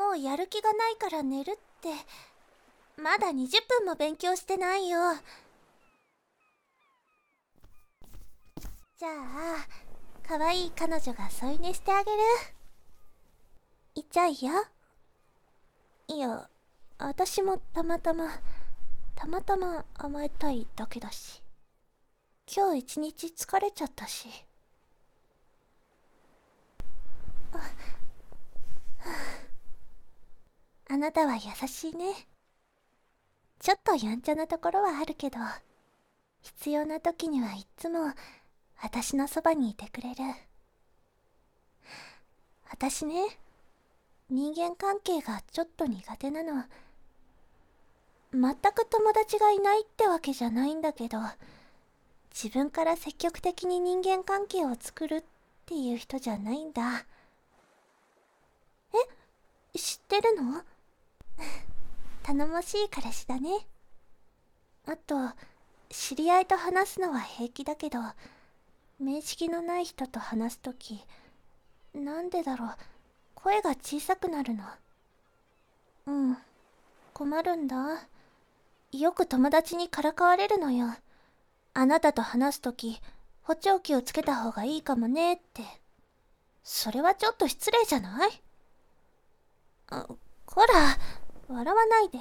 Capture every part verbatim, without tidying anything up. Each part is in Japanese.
もうやる気がないから寝るって。まだにじゅっぷんも勉強してないよ。じゃあ可愛い彼女が添い寝してあげる。いっちゃいや。いや、私もたまたまたまたま甘えたいだけだし、今日一日疲れちゃったし。あ、はあ、あなたは優しいね。ちょっとやんちゃなところはあるけど、必要な時にはいっつも私のそばにいてくれる。私ね、人間関係がちょっと苦手なの。全く友達がいないってわけじゃないんだけど、自分から積極的に人間関係を作るっていう人じゃないんだ。え、知ってるの？頼もしい彼氏だね。あと、知り合いと話すのは平気だけど、面識のない人と話すとき、なんでだろう、声が小さくなるの。うん、困るんだ。よく友達にからかわれるのよ。あなたと話すとき、補聴器をつけた方がいいかもねって。それはちょっと失礼じゃない？あ、こら、笑わないで。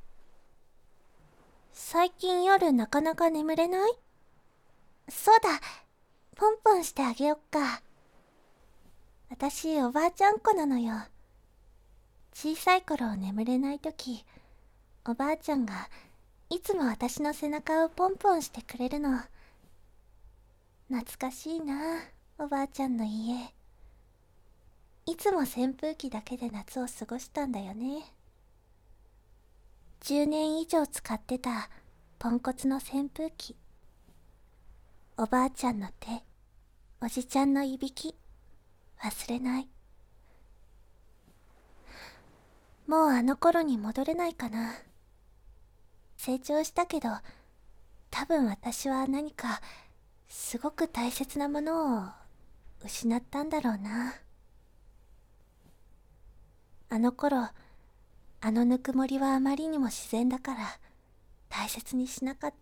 最近夜なかなか眠れない？そうだ、ポンポンしてあげよっか。私、おばあちゃん子なのよ。小さい頃眠れないとき、おばあちゃんがいつも私の背中をポンポンしてくれるの。懐かしいな、おばあちゃんの家。いつも扇風機だけで夏を過ごしたんだよね。じゅうねん以上使ってたポンコツの扇風機。おばあちゃんの手、おじちゃんのいびき、忘れない。もうあの頃に戻れないかな。成長したけど、多分私は何かすごく大切なものを失ったんだろうな。あの頃、あのぬくもりはあまりにも自然だから大切にしなかった。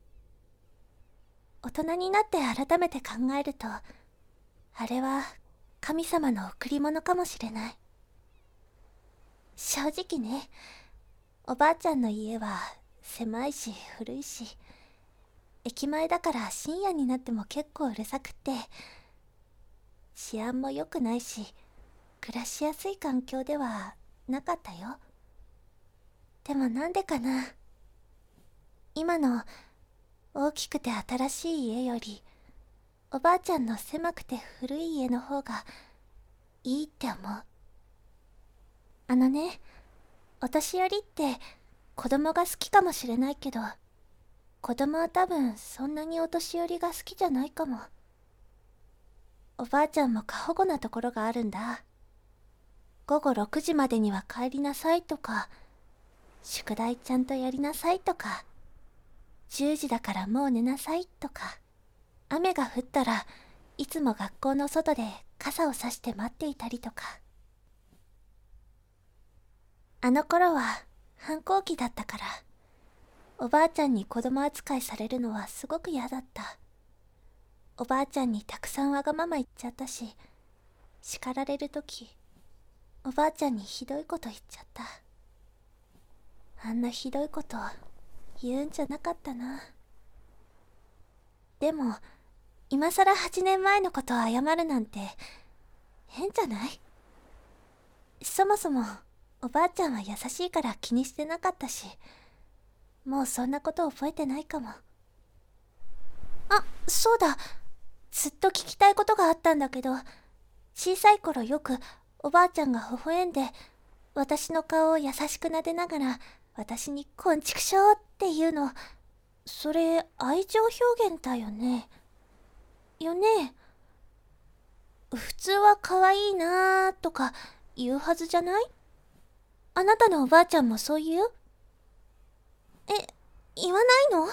大人になって改めて考えると、あれは神様の贈り物かもしれない。正直ね、おばあちゃんの家は狭いし古いし、駅前だから深夜になっても結構うるさくって、治安も良くないし、暮らしやすい環境ではなかったよ。でもなんでかな、今の大きくて新しい家より、おばあちゃんの狭くて古い家の方がいいって思う。あのね、お年寄りって子供が好きかもしれないけど、子供は多分そんなにお年寄りが好きじゃないかも。おばあちゃんも過保護なところがあるんだ。午後ろくじまでには帰りなさいとか、宿題ちゃんとやりなさいとか、じゅうじだからもう寝なさいとか、雨が降ったらいつも学校の外で傘をさして待っていたりとか。あの頃は反抗期だったから、おばあちゃんに子供扱いされるのはすごく嫌だった。おばあちゃんにたくさんわがまま言っちゃったし、叱られるとき、おばあちゃんにひどいこと言っちゃった。あんなひどいこと言うんじゃなかったな。でも、今さらはちねんまえのことを謝るなんて変じゃない？そもそもおばあちゃんは優しいから気にしてなかったし、もうそんなこと覚えてないかも。あ、そうだ、ずっと聞きたいことがあったんだけど、小さい頃よくおばあちゃんが微笑んで私の顔を優しく撫でながら私に「こんちくしょう」って言うの、それ愛情表現だよね。よね。普通は可愛いなーとか言うはずじゃない？あなたのおばあちゃんもそう言う？え、言わないの？あ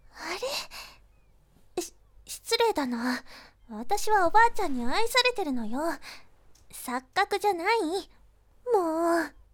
れ？し、失礼だな。私はおばあちゃんに愛されてるのよ。錯覚じゃない？もう。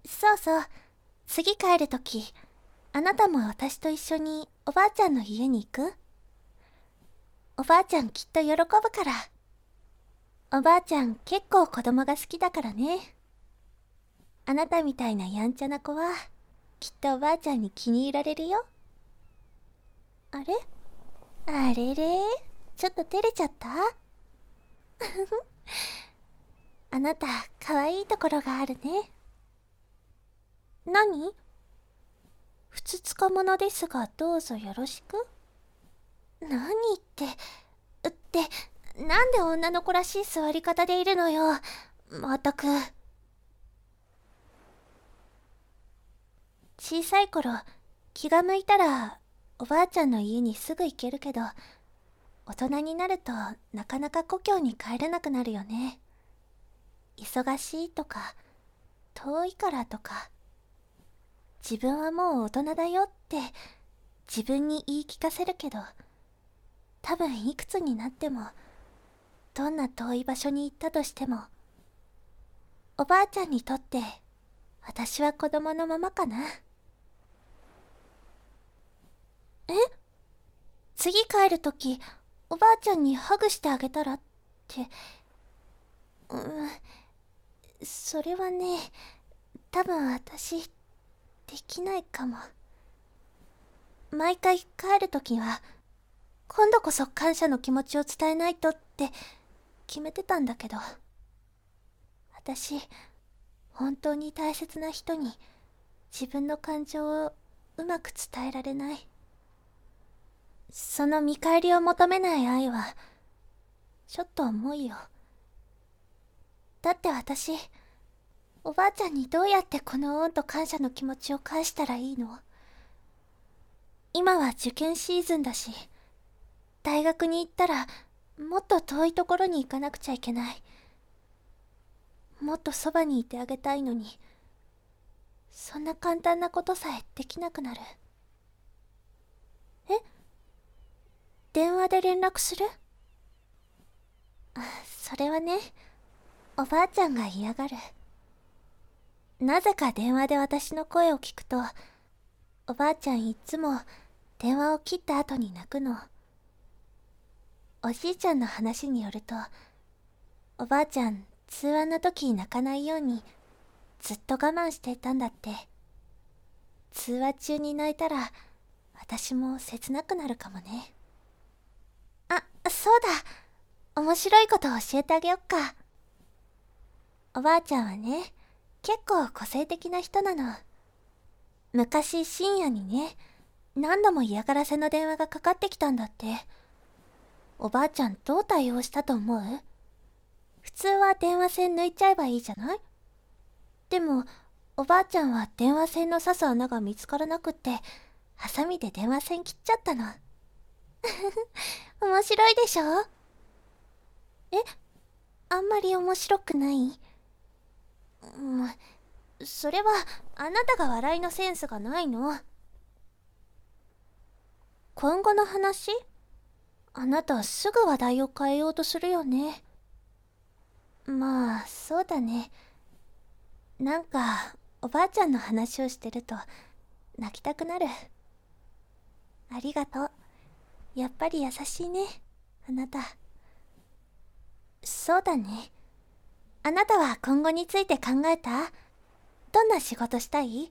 そうそう、次帰るとき、あなたも私と一緒におばあちゃんの家に行く？おばあちゃんきっと喜ぶから。おばあちゃん結構子供が好きだからね。あなたみたいなやんちゃな子は、きっとおばあちゃんに気に入られるよ。あれあれれちょっと照れちゃったあなた、可愛いところがあるね。何？ふつつか者ですが、どうぞよろしく。何って、って、なんで女の子らしい座り方でいるのよ。まったく。小さい頃、気が向いたら、おばあちゃんの家にすぐ行けるけど、大人になるとなかなか故郷に帰れなくなるよね。忙しいとか、遠いからとか、自分はもう大人だよって自分に言い聞かせるけど、多分いくつになっても、どんな遠い場所に行ったとしても、おばあちゃんにとって私は子供のままかな。え？次帰るとき、おばあちゃんにハグしてあげたらって。うん、それはね、多分私、できないかも。毎回帰るときは、今度こそ感謝の気持ちを伝えないとって決めてたんだけど、私、本当に大切な人に自分の感情をうまく伝えられない。その見返りを求めない愛は、ちょっと重いよ。だって私、おばあちゃんにどうやってこの恩と感謝の気持ちを返したらいいの？今は受験シーズンだし、大学に行ったらもっと遠いところに行かなくちゃいけない。もっとそばにいてあげたいのに、そんな簡単なことさえできなくなる。え？電話で連絡する？あ、それはね、おばあちゃんが嫌がる。なぜか電話で私の声を聞くと、おばあちゃんいつも電話を切った後に泣くの。おじいちゃんの話によると、おばあちゃん通話の時泣かないようにずっと我慢していたんだって。通話中に泣いたら私も切なくなるかもね。あ、そうだ、面白いことを教えてあげよっか。おばあちゃんはね、結構個性的な人なの。昔深夜にね、何度も嫌がらせの電話がかかってきたんだって。おばあちゃんどう対応したと思う？普通は電話線抜いちゃえばいいじゃない？でもおばあちゃんは電話線の刺す穴が見つからなくって、ハサミで電話線切っちゃったの。面白いでしょ？え、あんまり面白くない？うん、それはあなたが笑いのセンスがないの。今後の話？あなたすぐ話題を変えようとするよね。まあそうだね。なんかおばあちゃんの話をしてると泣きたくなる。ありがとう。やっぱり優しいね、あなた。そうだね。あなたは今後について考えた？どんな仕事したい？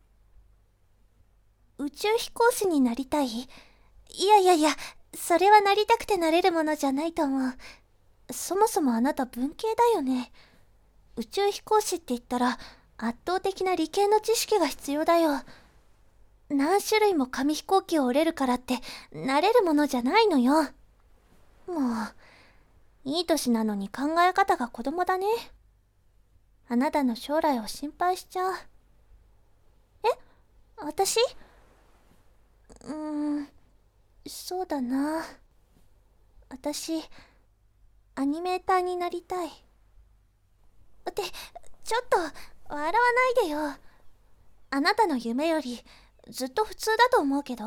宇宙飛行士になりたい？いやいやいや、それはなりたくてなれるものじゃないと思う。そもそもあなた文系だよね。宇宙飛行士って言ったら圧倒的な理系の知識が必要だよ。何種類も紙飛行機を折れるからってなれるものじゃないのよ。もう、いい年なのに考え方が子供だね。あなたの将来を心配しちゃう。え？私？うーん、そうだな。私、アニメーターになりたい。って、ちょっと、笑わないでよ。あなたの夢より、ずっと普通だと思うけど。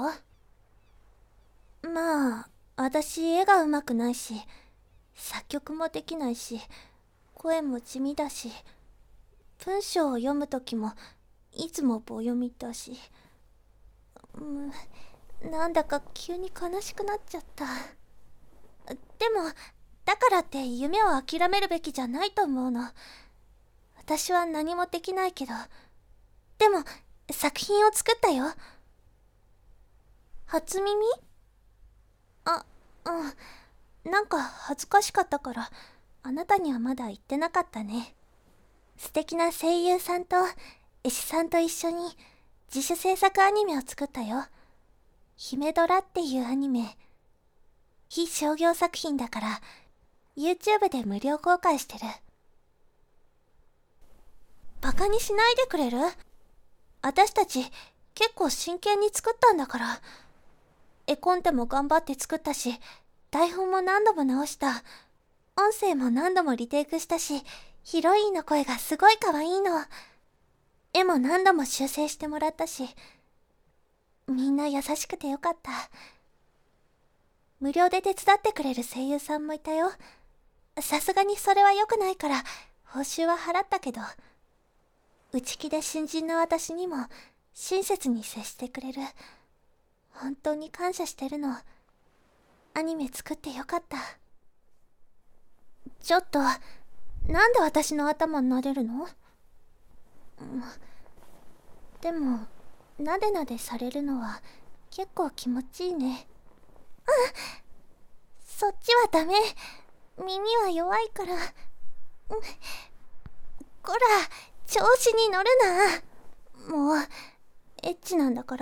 まあ、私絵が上手くないし、作曲もできないし、声も地味だし、 文章を読むときもいつも棒読みだし、うん、なんだか急に悲しくなっちゃった。でもだからって夢を諦めるべきじゃないと思うの。私は何もできないけど、でも作品を作ったよ。初耳？あ、うん。なんか恥ずかしかったからあなたにはまだ言ってなかったね。素敵な声優さんと絵師さんと一緒に自主制作アニメを作ったよ。姫ドラっていうアニメ。非商業作品だから YouTube で無料公開してる。バカにしないでくれる？私たち結構真剣に作ったんだから。絵コンテも頑張って作ったし、台本も何度も直した。音声も何度もリテイクしたし、ヒロインの声がすごい可愛いの。絵も何度も修正してもらったし、みんな優しくてよかった。無料で手伝ってくれる声優さんもいたよ。さすがにそれは良くないから報酬は払ったけど、内気で新人の私にも親切に接してくれる。本当に感謝してるの。アニメ作ってよかった。ちょっとなんで私の頭撫でるの？うん、でもなでなでされるのは結構気持ちいいね。うん、そっちはダメ。耳は弱いから。うん、こら、調子に乗るな。もうエッチなんだから。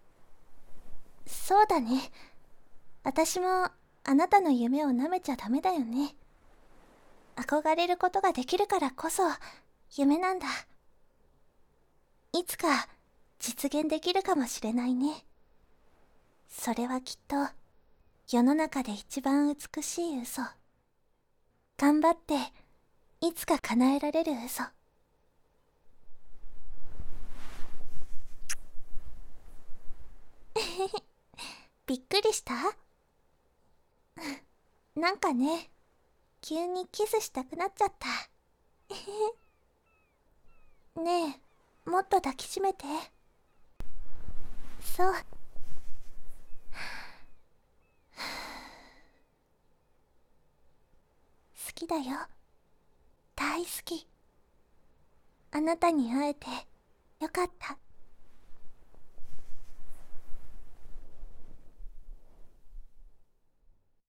そうだね。私もあなたの夢を舐めちゃダメだよね。憧れることができるからこそ夢なんだ。いつか実現できるかもしれないね。それはきっと世の中で一番美しい嘘。頑張っていつか叶えられる嘘。びっくりした？なんかね、急にキスしたくなっちゃった。ねえ、もっと抱きしめて。そう。好きだよ。大好き。あなたに会えてよかった。